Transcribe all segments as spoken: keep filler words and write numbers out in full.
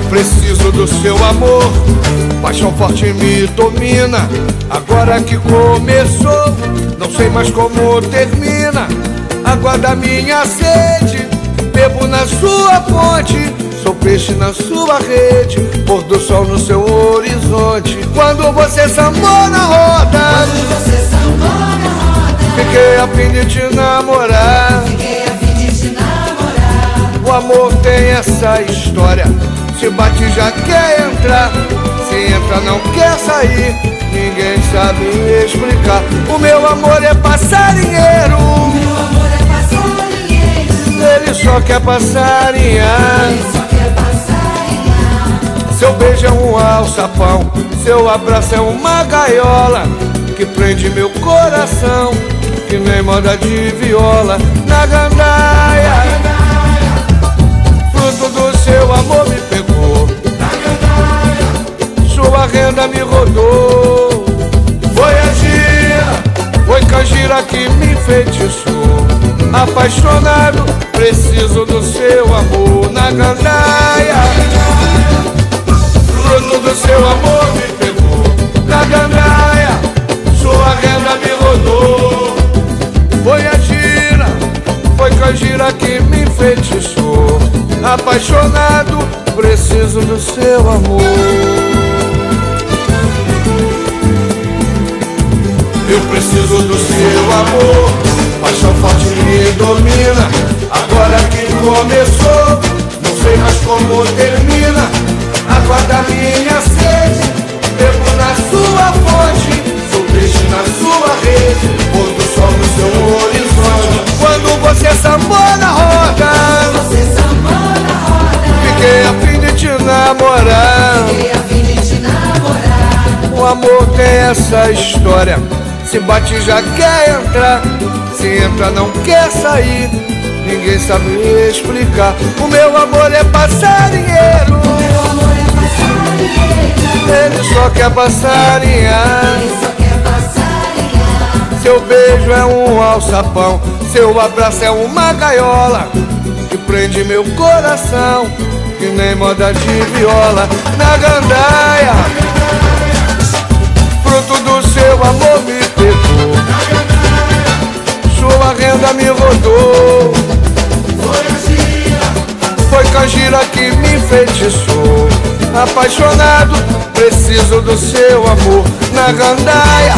preciso do seu amor, paixão forte me domina. Agora que começou, não sei mais como termina. Água da minha sede, bebo na sua fonte. Sou peixe na sua rede, pôr do sol no seu horizonte. Quando você sambou na roda, Quando você sambou na roda, fiquei a fim de te namorar. fiquei a fim de te namorar. O amor tem essa história, se bate já quer entrar, se entra não quer sair, ninguém sabe explicar. O meu amor é passarinheiro, Meu amor é passarinheiro, ele só quer passarinhar. ele só quer passarinhar. Seu beijo é um alçapão, seu abraço é uma gaiola que prende meu coração, que nem moda de viola. Na gandaia, fruto do seu amor me pegou, sua renda me rodou. Foi a gira, foi canjira que me enfeitiçou. Apaixonado, preciso do seu amor. Na gandaia, fruto do seu amor me pegou. Na gandaia, sua renda me rodou. Foi a gira, foi canjira que me enfeitiçou. Apaixonado, preciso do seu amor. Eu preciso do seu amor, paixão forte me domina. Agora que começou, não sei mais como termina. Água da minha sede, bebo na sua fonte. Sou peixe na sua rede, pôr do sol no seu horizonte. Quando você sambou na roda, Você sambou na roda, fiquei a fim de te namorar. fiquei a fim de te namorar. O amor tem essa história, se bate já quer entrar, se entra não quer sair, ninguém sabe explicar. O meu amor é passarinheiro, Meu amor é passarinheiro, ele só quer passarinhar. ele só quer passarinhar. Seu beijo é um alçapão, seu abraço é uma gaiola que prende meu coração, que nem moda de viola. Na gandaia, fruto do seu amor me pegou, sua renda me rodou. Foi a gira, Foi canjira que me enfeitiçou. Apaixonado, preciso do seu amor. Na gandaia,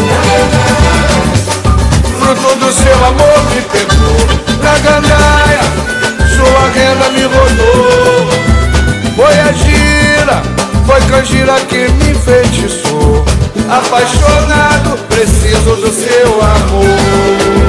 fruto do seu amor me pegou. Na gandaia, sua renda me rodou. Foi a gira, foi canjira que me enfeitiçou. Apaixonado, preciso do seu amor.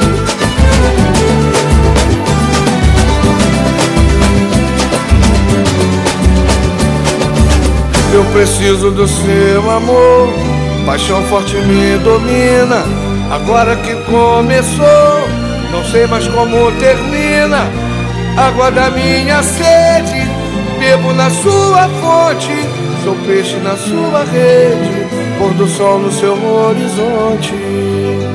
Eu preciso do seu amor, paixão forte me domina. Agora que começou, não sei mais como termina. Água da minha sede, bebo na sua fonte. Sou peixe na sua rede, pôr do sol no seu horizonte.